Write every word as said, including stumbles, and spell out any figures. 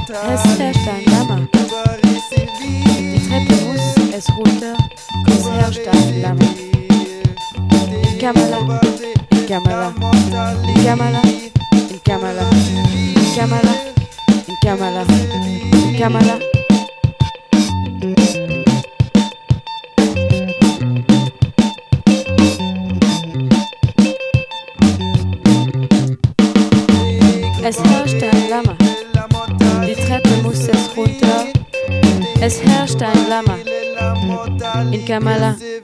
Es herrscht ein Lama. Die Treppe muss es runter. Es herrscht ein Lama. In Kamala, in Kamala, in Kamala, in Kamala, in Kamala, in Kamala, in Kamala. Es herrscht ein Lama. Die Treppe muss es runter. Es herrscht ein Lama. In Kamala.